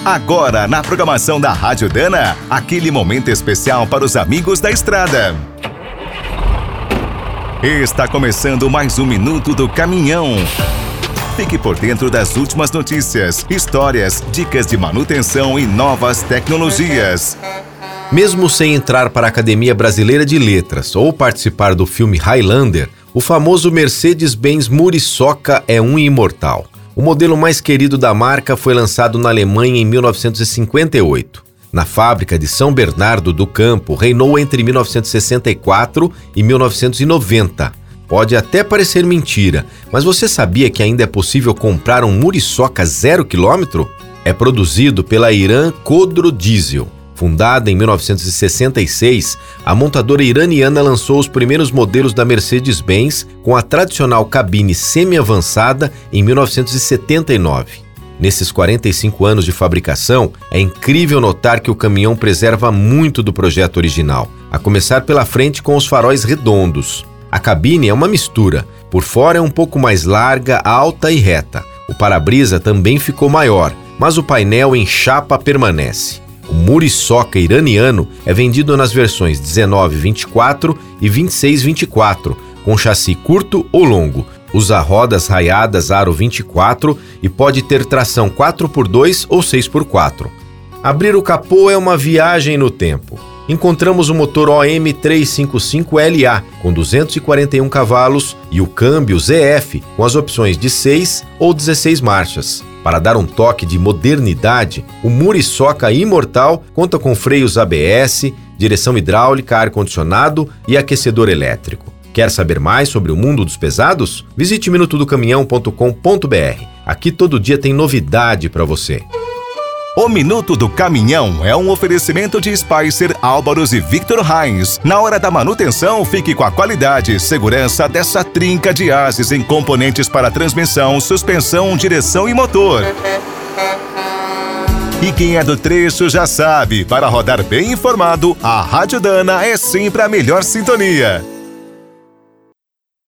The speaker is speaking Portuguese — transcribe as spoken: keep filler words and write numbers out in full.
Agora, na programação da Rádio Dana, aquele momento especial para os amigos da estrada. Está começando mais um Minuto do Caminhão. Fique por dentro das últimas notícias, histórias, dicas de manutenção e novas tecnologias. Mesmo sem entrar para a Academia Brasileira de Letras ou participar do filme Highlander, o famoso Mercedes-Benz Muriçoca é um imortal. O modelo mais querido da marca foi lançado na Alemanha em mil novecentos e cinquenta e oito. Na fábrica de São Bernardo do Campo, reinou entre mil novecentos e sessenta e quatro e mil novecentos e noventa. Pode até parecer mentira, mas você sabia que ainda é possível comprar um Muriçoca zero quilômetro? É produzido pela Iran Khodro Diesel. Fundada em mil novecentos e sessenta e seis, a montadora iraniana lançou os primeiros modelos da Mercedes-Benz com a tradicional cabine semi-avançada em mil novecentos e setenta e nove. Nesses quarenta e cinco anos de fabricação, é incrível notar que o caminhão preserva muito do projeto original, a começar pela frente com os faróis redondos. A cabine é uma mistura, por fora é um pouco mais larga, alta e reta. O para-brisa também ficou maior, mas o painel em chapa permanece. O Muriçoca iraniano é vendido nas versões dezenove vinte e quatro e vinte e seis vinte e quatro, com chassi curto ou longo. Usa rodas raiadas aro vinte e quatro e pode ter tração quatro por dois ou seis por quatro. Abrir o capô é uma viagem no tempo. Encontramos o motor O M trezentos e cinquenta e cinco L A com duzentos e quarenta e um cavalos e o câmbio Z F com as opções de seis ou dezesseis marchas. Para dar um toque de modernidade, o Muriçoca Imortal conta com freios A B S, direção hidráulica, ar-condicionado e aquecedor elétrico. Quer saber mais sobre o mundo dos pesados? Visite minuto do caminhão ponto com ponto b r. Aqui todo dia tem novidade para você. O Minuto do Caminhão é um oferecimento de Spicer, Álvaros e Victor Heinz. Na hora da manutenção, fique com a qualidade e segurança dessa trinca de ases em componentes para transmissão, suspensão, direção e motor. E quem é do trecho já sabe, para rodar bem informado, a Rádio Dana é sempre a melhor sintonia.